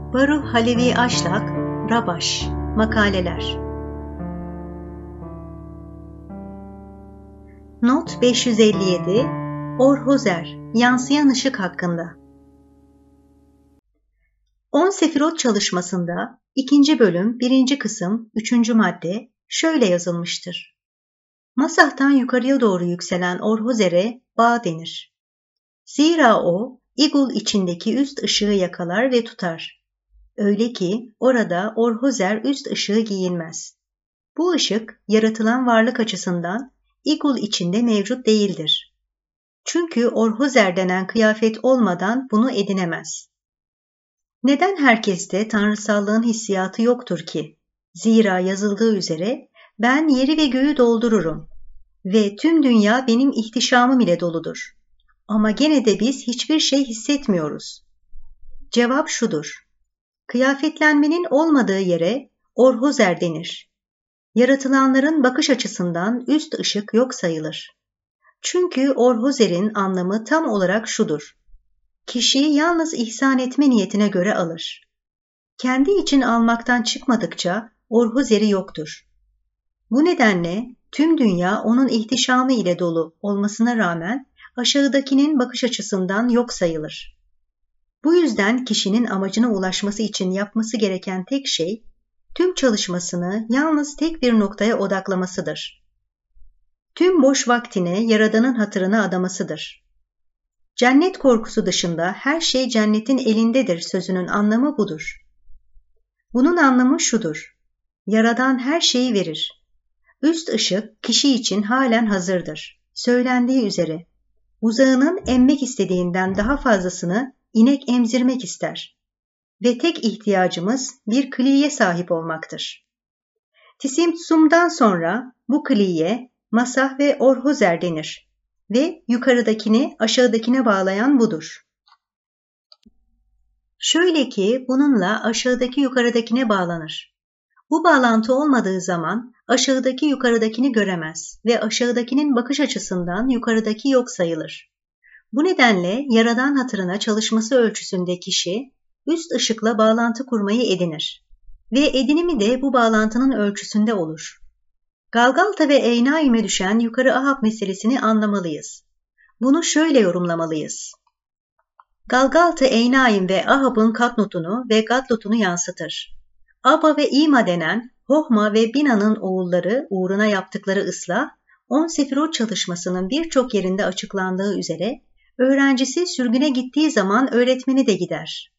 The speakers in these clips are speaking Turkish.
Baruh Halevi Aşlak, Rabaş, Makaleler. Not 557, Orhozer, Yansıyan Işık hakkında. 10 Sefirot çalışmasında 2. bölüm 1. kısım 3. madde şöyle yazılmıştır. Masahtan yukarıya doğru yükselen Orhozer'e bağ denir. Zira o, İgul içindeki üst ışığı yakalar ve tutar. Öyle ki orada Orhozer üst ışığı giyinmez. Bu ışık yaratılan varlık açısından İgul içinde mevcut değildir. Çünkü Orhozer denen kıyafet olmadan bunu edinemez. Neden herkeste tanrısallığın hissiyatı yoktur ki? Zira yazıldığı üzere ben yeri ve göğü doldururum ve tüm dünya benim ihtişamım ile doludur. Ama gene de biz hiçbir şey hissetmiyoruz. Cevap şudur. Kıyafetlenmenin olmadığı yere Orhozer denir. Yaratılanların bakış açısından üst ışık yok sayılır. Çünkü Orhozer'in anlamı tam olarak şudur. Kişiyi yalnız ihsan etme niyetine göre alır. Kendi için almaktan çıkmadıkça Orhozer'i yoktur. Bu nedenle tüm dünya onun ihtişamı ile dolu olmasına rağmen aşağıdakinin bakış açısından yok sayılır. Bu yüzden kişinin amacına ulaşması için yapması gereken tek şey, tüm çalışmasını yalnız tek bir noktaya odaklamasıdır. Tüm boş vaktine Yaradan'ın hatırına adamasıdır. Cennet korkusu dışında her şey cennetin elindedir sözünün anlamı budur. Bunun anlamı şudur. Yaradan her şeyi verir. Üst ışık kişi için halen hazırdır. Söylendiği üzere, uzağının emmek istediğinden daha fazlasını inek emzirmek ister. Ve tek ihtiyacımız bir kliye sahip olmaktır. Tisimtsum'dan sonra bu kliye Masah ve Orhozer denir ve yukarıdakini aşağıdakine bağlayan budur. Şöyle ki bununla aşağıdaki yukarıdakine bağlanır. Bu bağlantı olmadığı zaman aşağıdaki yukarıdakini göremez ve aşağıdakinin bakış açısından yukarıdaki yok sayılır. Bu nedenle Yaradan hatırına çalışması ölçüsünde kişi üst ışıkla bağlantı kurmayı edinir ve edinimi de bu bağlantının ölçüsünde olur. Galgalta ve Eynaim'e düşen yukarı Ahab meselesini anlamalıyız. Bunu şöyle yorumlamalıyız. Galgalta Eynaim ve Ahab'ın Katnut'unu ve Gadlut'unu yansıtır. Aba ve İma denen Hohma ve Bina'nın oğulları uğruna yaptıkları ıslah, 10 Sefirot çalışmasının birçok yerinde açıklandığı üzere, öğrencisi sürgüne gittiği zaman öğretmeni de gider.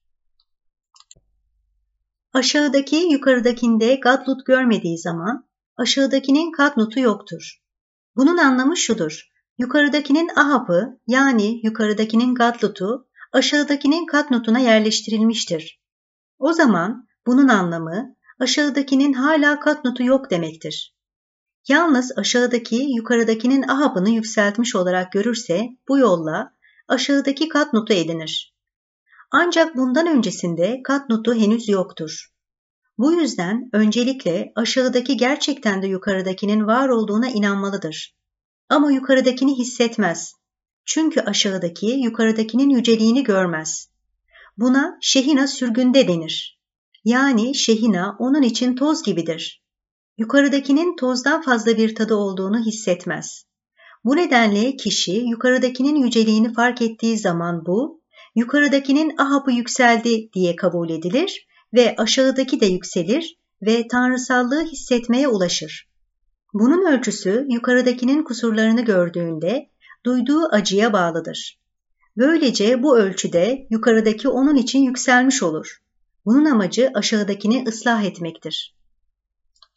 Aşağıdaki yukarıdakinde Gadlut görmediği zaman aşağıdakinin Katnut'u yoktur. Bunun anlamı şudur. Yukarıdakinin Ahab'ı yani yukarıdakinin Gadlut'u aşağıdakinin Katnut'una yerleştirilmiştir. O zaman bunun anlamı aşağıdakinin hala Katnut'u yok demektir. Yalnız aşağıdaki yukarıdakinin Ahab'ını yükseltmiş olarak görürse bu yolla aşağıdaki Katnut'u edinir. Ancak bundan öncesinde Katnut'u henüz yoktur. Bu yüzden öncelikle aşağıdaki gerçekten de yukarıdakinin var olduğuna inanmalıdır. Ama yukarıdakini hissetmez. Çünkü aşağıdaki yukarıdakinin yüceliğini görmez. Buna Şehina sürgünde denir. Yani Şehina onun için toz gibidir. Yukarıdakinin tozdan fazla bir tadı olduğunu hissetmez. Bu nedenle kişi yukarıdakinin yüceliğini fark ettiği zaman bu, yukarıdakinin Ahab'ı yükseldi diye kabul edilir ve aşağıdaki de yükselir ve tanrısallığı hissetmeye ulaşır. Bunun ölçüsü yukarıdakinin kusurlarını gördüğünde duyduğu acıya bağlıdır. Böylece bu ölçüde yukarıdaki onun için yükselmiş olur. Bunun amacı aşağıdakini ıslah etmektir.